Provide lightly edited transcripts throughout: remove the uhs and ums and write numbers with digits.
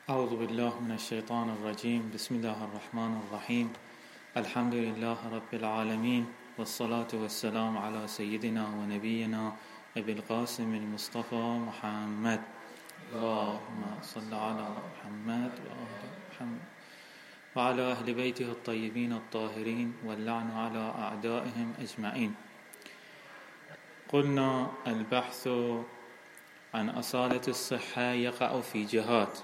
أعوذ بالله من الشيطان الرجيم. بسم الله الرحمن الرحيم. الحمد لله رب العالمين، والصلاة والسلام على سيدنا ونبينا أبي القاسم المصطفى محمد. اللهم صل على محمد وآل محمد وعلى أهل بيته الطيبين الطاهرين، واللعن على أعدائهم أجمعين. قلنا البحث عن أصالة الصحة يقع في جهات،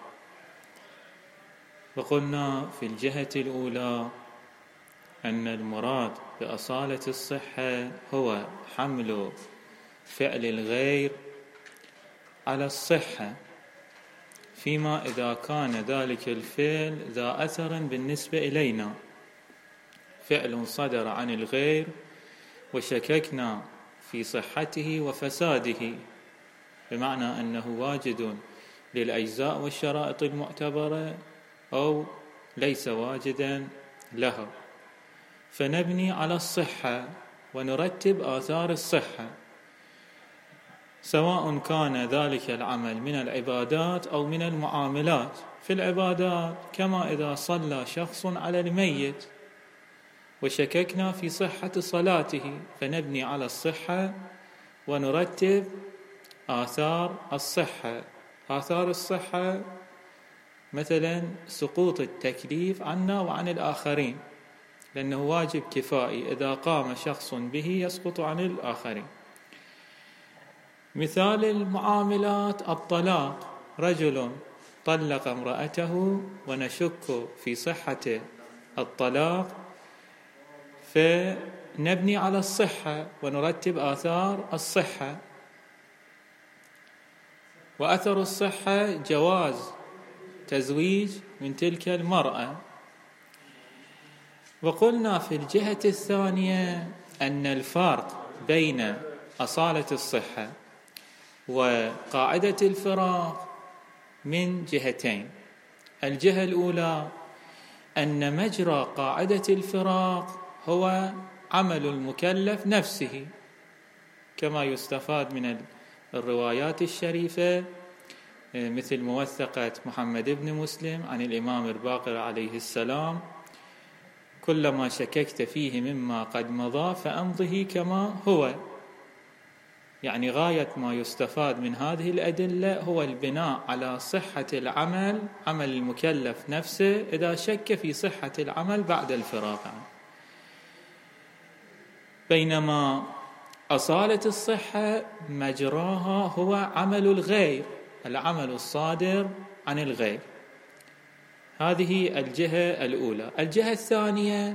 وقلنا في الجهة الأولى أن المراد بأصالة الصحة هو حمل فعل الغير على الصحة، فيما إذا كان ذلك الفعل ذا أثر بالنسبة إلينا، فعل صدر عن الغير وشككنا في صحته وفساده، بمعنى أنه واجد للأجزاء والشرائط المعتبرة أو ليس واجدا لها، فنبني على الصحة ونرتب آثار الصحة، سواء كان ذلك العمل من العبادات أو من المعاملات. في العبادات كما إذا صلى شخص على الميت وشككنا في صحة صلاته، فنبني على الصحة ونرتب آثار الصحة. آثار الصحة مثلا سقوط التكليف عنا وعن الآخرين، لأنه واجب كفائي إذا قام شخص به يسقط عن الآخرين. مثال المعاملات الطلاق، رجل طلق امرأته ونشك في صحة الطلاق، فنبني على الصحة ونرتب آثار الصحة. وأثر الصحة جواز تزويج من تلك المرأة. وقلنا في الجهة الثانية أن الفرق بين أصالة الصحة وقاعدة الفراغ من جهتين. الجهة الأولى أن مجرى قاعدة الفراغ هو عمل المكلف نفسه، كما يستفاد من الروايات الشريفة، مثل موثقة محمد بن مسلم عن الإمام الباقر عليه السلام: كلما شككت فيه مما قد مضى فأمضه كما هو. يعني غاية ما يستفاد من هذه الأدلة هو البناء على صحة العمل، عمل المكلف نفسه، إذا شك في صحة العمل بعد الفراغ عنه. بينما أصالة الصحة مجراها هو عمل الغير، العمل الصادر عن الغير. هذه الجهة الأولى. الجهة الثانية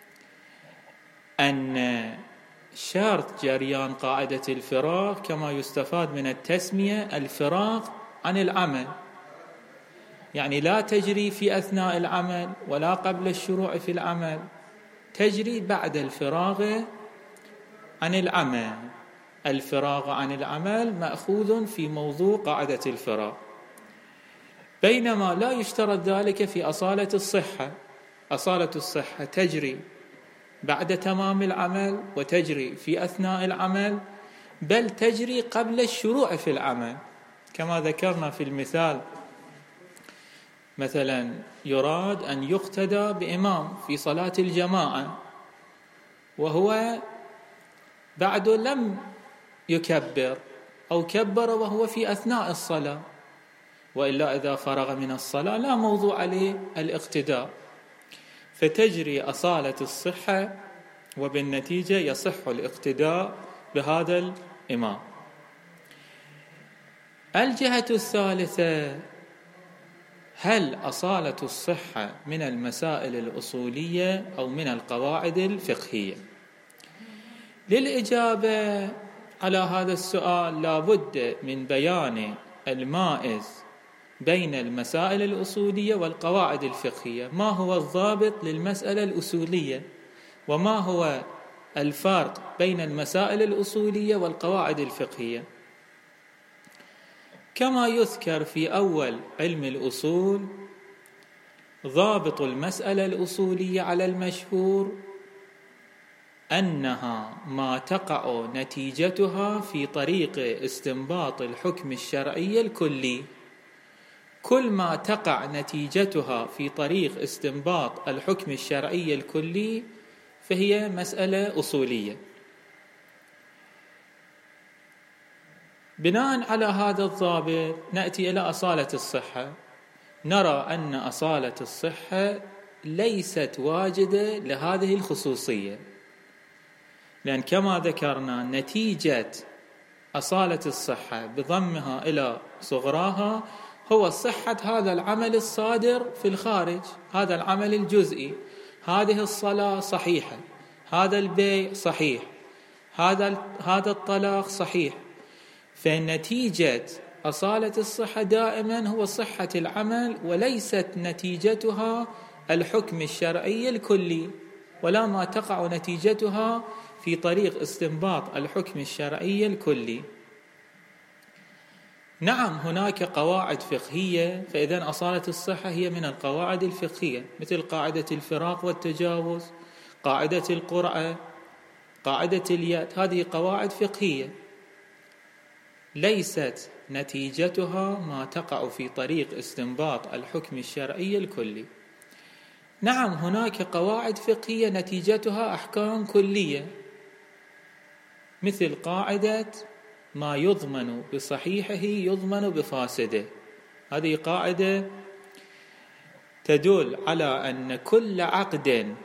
أن شرط جريان قاعدة الفراغ كما يستفاد من التسمية الفراغ عن العمل، يعني لا تجري في أثناء العمل ولا قبل الشروع في العمل، تجري بعد الفراغ عن العمل. الفراغ عن العمل مأخوذ في موضوع قاعدة الفراغ، بينما لا يشترط ذلك في أصالة الصحة. أصالة الصحة تجري بعد تمام العمل وتجري في أثناء العمل، بل تجري قبل الشروع في العمل، كما ذكرنا في المثال. مثلا يراد أن يقتدى بإمام في صلاة الجماعة وهو بعد لم يكبر أو كبر وهو في أثناء الصلاة، وإلا إذا فرغ من الصلاة لا موضوع عليه الاقتداء، فتجري أصالة الصحة، وبالنتيجة يصح الاقتداء بهذا الإمام. الجهة الثالثة: هل أصالة الصحة من المسائل الأصولية أو من القواعد الفقهية؟ للإجابة على هذا السؤال لابد من بيان المائز بين المسائل الأصولية والقواعد الفقهية. ما هو الضابط للمسألة الأصولية، وما هو الفرق بين المسائل الأصولية والقواعد الفقهية؟ كما يذكر في أول علم الأصول: ضابط المسألة الأصولية على المشهور أنها ما تقع نتيجتها في طريق استنباط الحكم الشرعي الكلي. كل ما تقع نتيجتها في طريق استنباط الحكم الشرعي الكلي فهي مسألة أصولية. بناء على هذا الضابط نأتي إلى أصالة الصحة. نرى أن أصالة الصحة ليست واجدة لهذه الخصوصية، لأن كما ذكرنا نتيجة أصالة الصحة بضمها إلى صغراها هو صحة هذا العمل الصادر في الخارج، هذا العمل الجزئي، هذه الصلاة صحيحة، هذا البيع صحيح، هذا الطلاق صحيح. فنتيجة أصالة الصحة دائما هو صحة العمل، وليست نتيجتها الحكم الشرعي الكلي، ولا ما تقع نتيجتها في طريق استنباط الحكم الشرعي الكلي. نعم هناك قواعد فقهية، فإذن أصالة الصحة هي من القواعد الفقهية، مثل قاعدة الفراق والتجاوز، قاعدة القرعة، قاعدة اليد. هذه قواعد فقهية ليست نتيجتها ما تقع في طريق استنباط الحكم الشرعي الكلي. نعم هناك قواعد فقهية نتيجتها أحكام كلية، مثل قاعدة ما يضمن بصحيحه يضمن بفاسده. هذه قاعدة تدل على أن كل عقد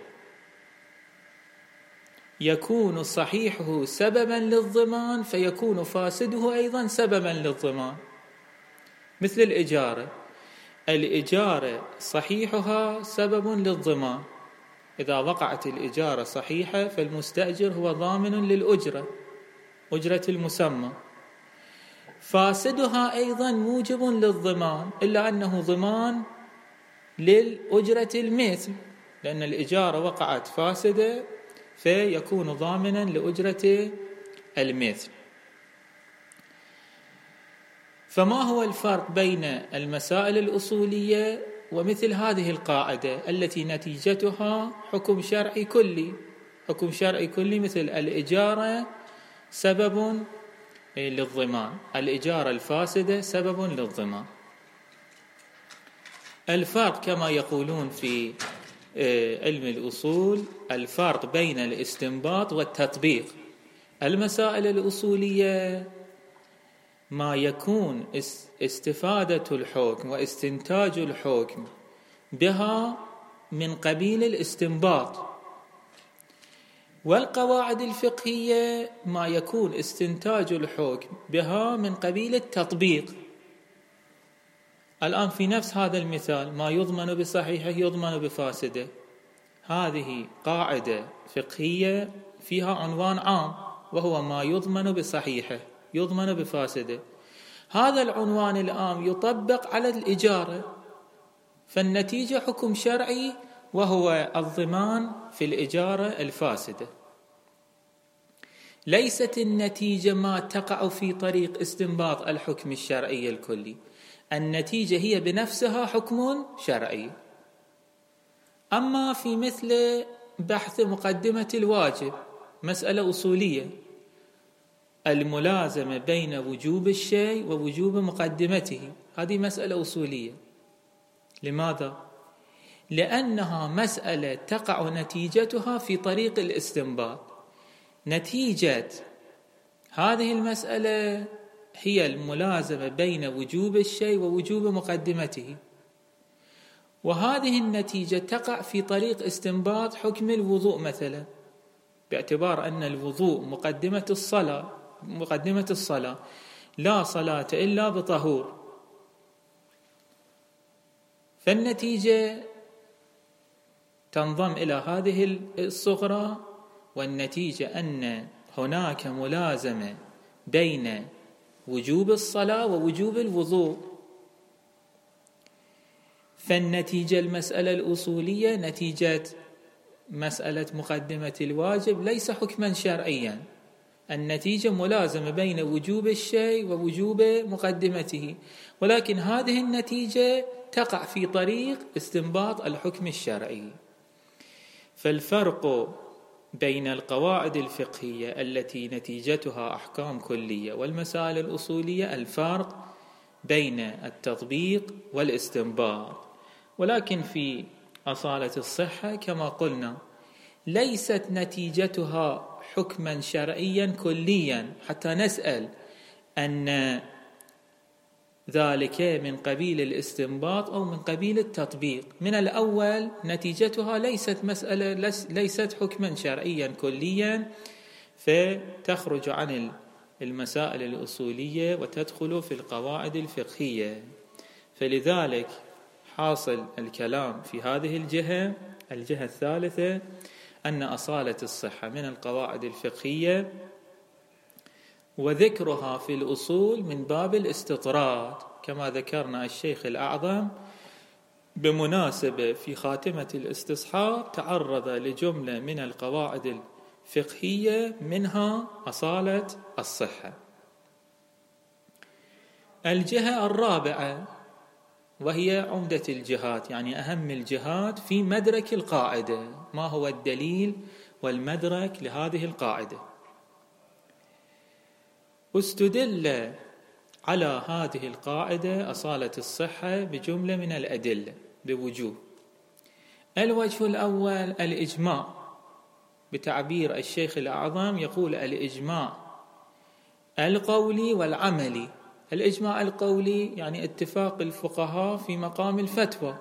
يكون صحيحه سببا للضمان فيكون فاسده أيضا سببا للضمان. مثل الإجارة صحيحها سبب للضمان، إذا وقعت الإجارة صحيحة فالمستأجر هو ضامن للأجرة، أجرة المسمى. فاسدها أيضا موجب للضمان، إلا أنه ضمان للأجرة المثل، لأن الإجارة وقعت فاسدة فيكون ضامنا لأجرة المثل. فما هو الفرق بين المسائل الأصولية ومثل هذه القاعدة التي نتيجتها حكم شرعي كلي؟ حكم شرعي كلي مثل الإجارة سبب للضمان، الإجارة الفاسدة سبب للضمان. الفرق كما يقولون في علم الأصول الفرق بين الاستنباط والتطبيق. المسائل الأصولية ما يكون استفادة الحكم واستنتاج الحكم بها من قبيل الاستنباط، والقواعد الفقهية ما يكون استنتاج الحكم بها من قبيل التطبيق. الآن في نفس هذا المثال ما يضمن بصحيحه يضمن بفاسده، هذه قاعدة فقهية فيها عنوان عام وهو ما يضمن بصحيحه يضمن بفاسده. هذا العنوان العام يطبق على الإجارة، فالنتيجة حكم شرعي وهو الضمان في الإجارة الفاسدة. ليست النتيجة ما تقع في طريق استنباط الحكم الشرعي الكلي، النتيجة هي بنفسها حكم شرعي. أما في مثل بحث مقدمة الواجب مسألة أصولية، الملازمة بين وجوب الشيء ووجوب مقدمته، هذه مسألة أصولية. لماذا؟ لأنها مسألة تقع نتيجتها في طريق الاستنباط. نتيجة هذه المسألة هي الملازمة بين وجوب الشيء ووجوب مقدمته، وهذه النتيجة تقع في طريق استنباط حكم الوضوء مثلا، باعتبار أن الوضوء مقدمة الصلاة، لا صلاة إلا بطهور. فالنتيجة تنضم إلى هذه الصغرى، والنتيجة أن هناك ملازمة بين وجوب الصلاة ووجوب الوضوء. فالنتيجة المسألة الأصولية نتيجة مسألة مقدمة الواجب ليس حكما شرعيا، النتيجة ملازمة بين وجوب الشيء ووجوب مقدمته، ولكن هذه النتيجة تقع في طريق استنباط الحكم الشرعي. فالفرق بين القواعد الفقهية التي نتيجتها أحكام كلية والمسائل الأصولية الفرق بين التطبيق والاستنباط. ولكن في أصالة الصحة كما قلنا ليست نتيجتها حكما شرعيا كليا حتى نسأل أن ذلك من قبيل الاستنباط أو من قبيل التطبيق. من الأول نتيجتها ليست حكما شرعيا كليا، فتخرج عن المسائل الأصولية وتدخل في القواعد الفقهية. فلذلك حاصل الكلام في هذه الجهة الثالثة أن أصالة الصحة من القواعد الفقهية، وذكرها في الأصول من باب الاستطراد كما ذكرنا الشيخ الأعظم بمناسبة في خاتمة الاستصحاب تعرض لجملة من القواعد الفقهية منها أصالة الصحة. الجهة الرابعة وهي عمدة الجهات، يعني أهم الجهات في مدرك القاعدة، ما هو الدليل والمدرك لهذه القاعدة. استدل على هذه القاعدة أصالة الصحة بجملة من الأدلة بوجوه. الوجه الأول الإجماع، بتعبير الشيخ الأعظم يقول الإجماع القولي والعملي. الإجماع القولي يعني اتفاق الفقهاء في مقام الفتوى.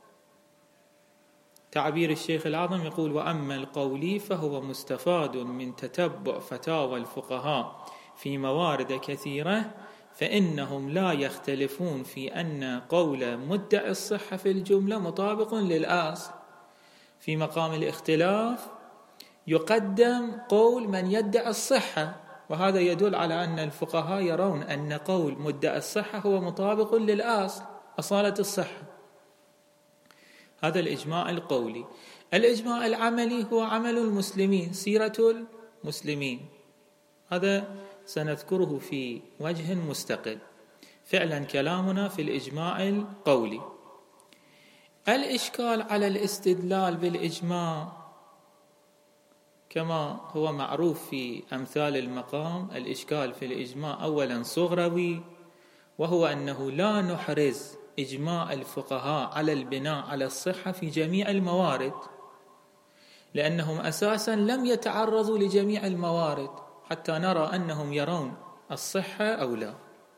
تعبير الشيخ الأعظم يقول وأما القولي فهو مستفاد من تتبع فتاوى الفقهاء في موارد كثيرة، فإنهم لا يختلفون في أن قول مدعي الصحة في الجملة مطابق للأصل. في مقام الاختلاف يقدم قول من يدعي الصحة، وهذا يدل على أن الفقهاء يرون أن قول مدعي الصحة هو مطابق للأصل أصالة الصحة. هذا الإجماع القولي. الإجماع العملي هو عمل المسلمين، سيرة المسلمين، هذا سنذكره في وجه مستقل. فعلا كلامنا في الإجماع القولي. الإشكال على الاستدلال بالإجماع كما هو معروف في أمثال المقام، الإشكال في الإجماع أولا صغروي، وهو أنه لا نحرز إجماع الفقهاء على البناء على الصحة في جميع الموارد، لأنهم أساسا لم يتعرضوا لجميع الموارد حتى نرى أنهم يرون الصحة أو لا.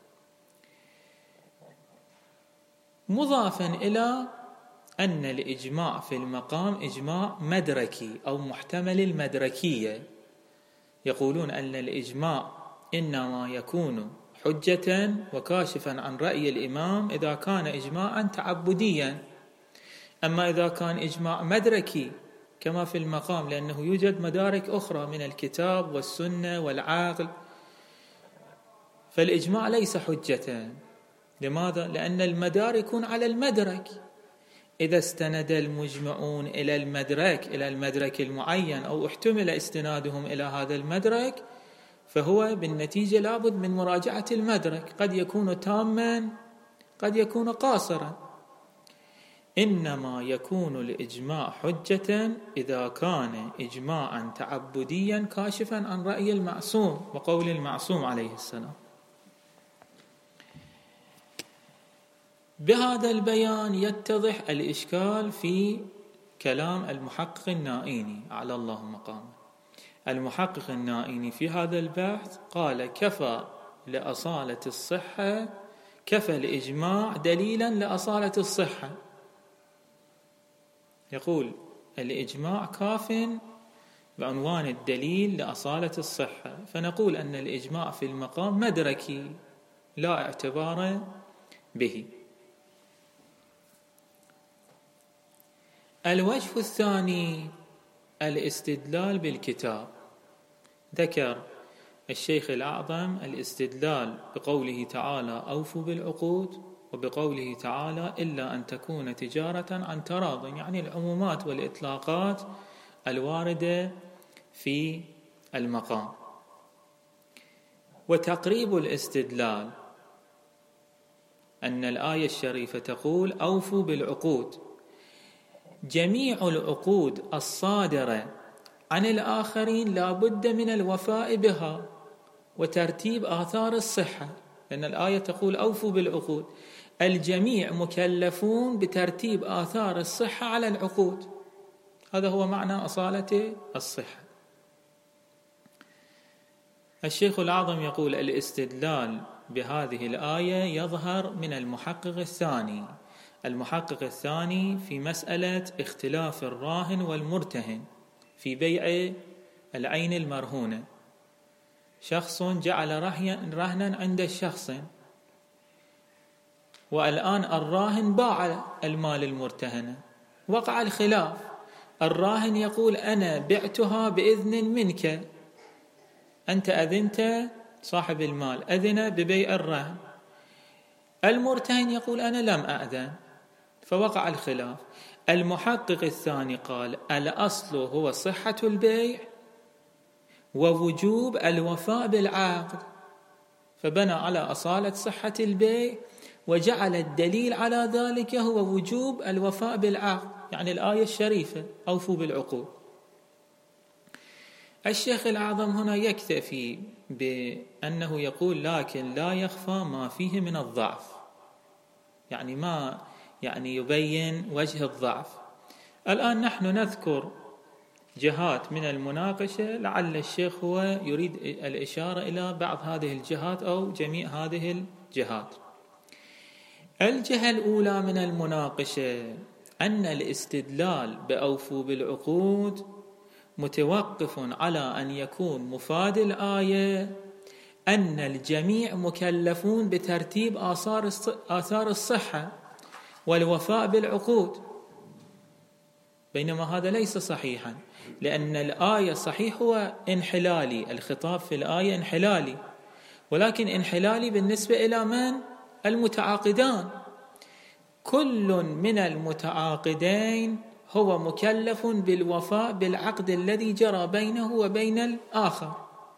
مضافا إلى أن الإجماع في المقام إجماع مدركي أو محتمل المدركية، يقولون أن الإجماع إنما يكون حجة وكاشفا عن رأي الإمام إذا كان إجماعا تعبديا. أما إذا كان إجماع مدركي كما في المقام، لأنه يوجد مدارك أخرى من الكتاب والسنة والعقل، فالإجماع ليس حجة. لماذا؟ لأن المدار يكون على المدرك. إذا استند المجمعون إلى المدرك المعين أو احتمل استنادهم إلى هذا المدرك، فهو بالنتيجة لابد من مراجعة المدرك، قد يكون تاما قد يكون قاصرا. إنما يكون الإجماع حجة إذا كان إجماعا تعبديا كاشفا عن رأي المعصوم وقول المعصوم عليه السلام. بهذا البيان يتضح الإشكال في كلام المحقق النائيني على الله مقامه. المحقق النائيني في هذا البحث قال كفى لأصالة الصحة، كفى الإجماع دليلا لأصالة الصحة. يقول الإجماع كاف بعنوان الدليل لأصالة الصحة، فنقول أن الإجماع في المقام مدركي لا اعتبار به. الوجه الثاني الاستدلال بالكتاب. ذكر الشيخ الأعظم الاستدلال بقوله تعالى أوفوا بالعقود، وبقوله تعالى إلا أن تكون تجارة عن تراض، يعني العمومات والإطلاقات الواردة في المقام. وتقريب الاستدلال أن الآية الشريفة تقول أوفوا بالعقود، جميع العقود الصادرة عن الآخرين لا بد من الوفاء بها وترتيب آثار الصحة. لأن الآية تقول أوفوا بالعقود. الجميع مكلفون بترتيب آثار الصحة على العقود. هذا هو معنى أصالة الصحة. الشيخ الأعظم يقول الاستدلال بهذه الآية يظهر من المحقق الثاني. المحقق الثاني في مسألة اختلاف الراهن والمرتهن في بيع العين المرهونة. شخص جعل رهنا عند الشخص، والآن الراهن باع المال المرتهن، وقع الخلاف. الراهن يقول أنا بعتها بإذن منك، أنت أذنت، صاحب المال أذن ببيع الرهن. المرتهن يقول أنا لم أأذن، فوقع الخلاف. المحقق الثاني قال الأصل هو صحة البيع ووجوب الوفاء بالعقد، فبنى على أصالة صحة البيع وجعل الدليل على ذلك هو وجوب الوفاء بالعقد، يعني الآية الشريفة أوفوا بالعقود. الشيخ الأعظم هنا يكتفي بأنه يقول لكن لا يخفى ما فيه من الضعف، يعني ما يبين وجه الضعف. الآن نحن نذكر جهات من المناقشة، لعل الشيخ هو يريد الإشارة إلى بعض هذه الجهات أو جميع هذه الجهات. الجهة الأولى من المناقشة أن الاستدلال بأوفوا بالعقود متوقف على أن يكون مفاد الآية أن الجميع مكلفون بترتيب آثار الصحة والوفاء بالعقود، بينما هذا ليس صحيحا، لأن الآية صحيح هو انحلالي، الخطاب في الآية انحلالي، ولكن انحلالي بالنسبة إلى من؟ المتعاقدان. كل من المتعاقدين هو مكلف بالوفاء بالعقد الذي جرى بينه وبين الآخر،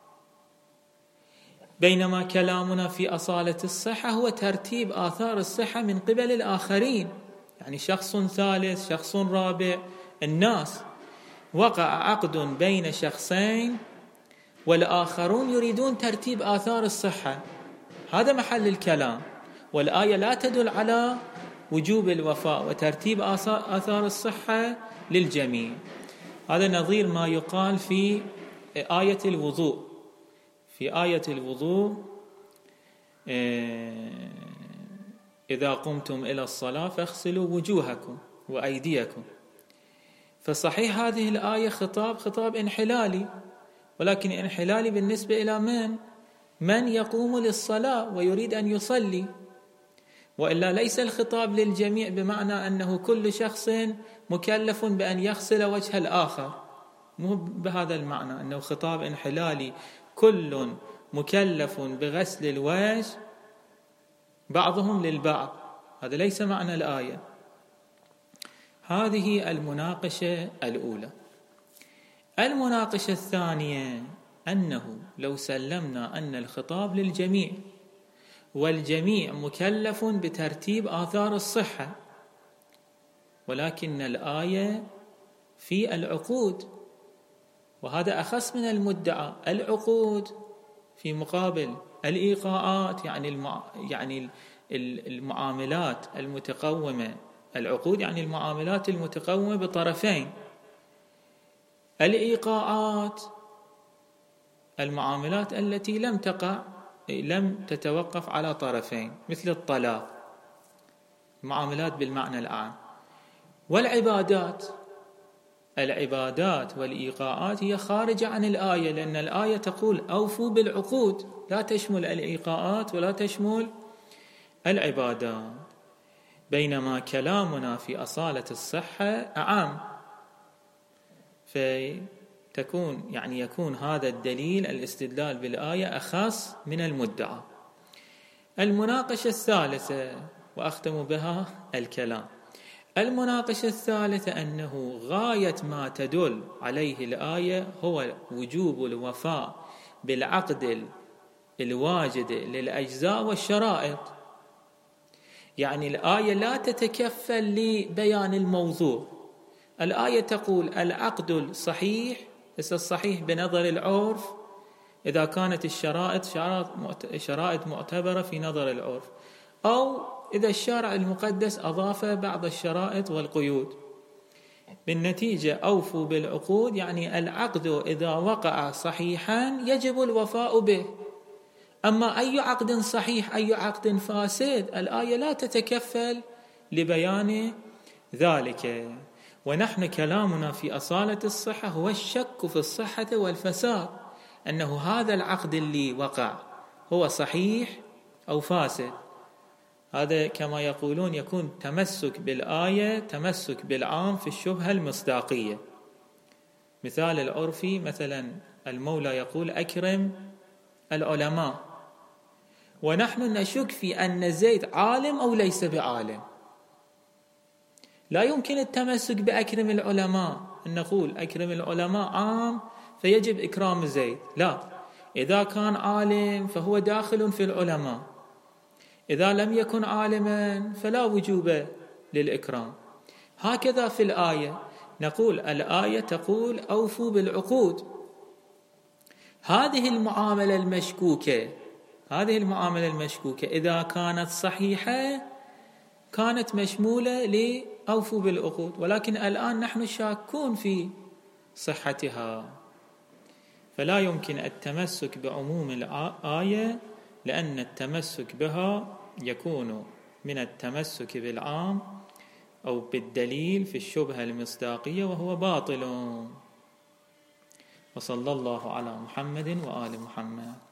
بينما كلامنا في أصالة الصحة هو ترتيب آثار الصحة من قبل الآخرين، يعني شخص ثالث، شخص رابع، الناس. وقع عقد بين شخصين والآخرون يريدون ترتيب آثار الصحة، هذا محل الكلام، والآية لا تدل على وجوب الوفاء وترتيب آثار الصحة للجميع. هذا نظير ما يقال في آية الوضوء. في آية الوضوء إذا قمتم إلى الصلاة فاغسلوا وجوهكم وأيديكم. فصحيح هذه الآية خطاب انحلالي، ولكن انحلالي بالنسبة إلى من يقوم للصلاة ويريد أن يصلي، وإلا ليس الخطاب للجميع بمعنى أنه كل شخص مكلف بأن يغسل وجه الآخر، مو بهذا المعنى أنه خطاب انحلالي كل مكلف بغسل الوجه بعضهم للبعض، هذا ليس معنى الآية. هذه المناقشة الأولى. المناقشة الثانية أنه لو سلمنا أن الخطاب للجميع والجميع مكلف بترتيب آثار الصحة، ولكن الآية في العقود، وهذا أخص من المدعى. العقود في مقابل الإيقاعات، يعني المعاملات المتقومة. العقود يعني المعاملات المتقومة بطرفين. الإيقاعات المعاملات التي لم تتوقف على طرفين، مثل الطلاق، معاملات بالمعنى العام. العبادات والإيقاعات هي خارجة عن الآية، لأن الآية تقول أوفوا بالعقود، لا تشمل الإيقاعات ولا تشمل العبادات، بينما كلامنا في أصالة الصحة أعم، يكون هذا الدليل الاستدلال بالآية أخص من المدعى. المناقشة الثالثة وأختم بها الكلام. المناقشة الثالثة أنه غاية ما تدل عليه الآية هو وجوب الوفاء بالعقد الواجد للأجزاء والشرائط، يعني الآية لا تتكفل لبيان الموضوع. الآية تقول العقد الصحيح، بس الصحيح بنظر العرف إذا كانت الشرائط شرائط معتبرة في نظر العرف، أو إذا الشارع المقدس أضاف بعض الشرائط والقيود. بالنتيجة أوفوا بالعقود، يعني العقد إذا وقع صحيحا يجب الوفاء به. أما أي عقد صحيح أي عقد فاسد، الآية لا تتكفل لبيان ذلك. ونحن كلامنا في أصالة الصحة هو الشك في الصحة والفساد، أنه هذا العقد اللي وقع هو صحيح أو فاسد. هذا كما يقولون يكون تمسك بالآية تمسك بالعام في الشبهة المصداقية. مثال العرفي، مثلا المولى يقول أكرم العلماء، ونحن نشك في أن زيد عالم أو ليس بعالم. لا يمكن التمسك بأكرم العلماء، أن نقول أكرم العلماء عام فيجب إكرام زيد، لا، إذا كان عالم فهو داخل في العلماء، إذا لم يكن عالما فلا وجوب للإكرام. هكذا في الآية، نقول الآية تقول أوفوا بالعقود. هذه المعاملة المشكوكة إذا كانت صحيحة كانت مشمولة لأوفوا بالعقود، ولكن الآن نحن شاكون في صحتها، فلا يمكن التمسك بعموم الآية، لأن التمسك بها يكون من التمسك بالعام أو بالدليل في الشبهة المصداقية، وهو باطل. وصلى الله على محمد وآل محمد.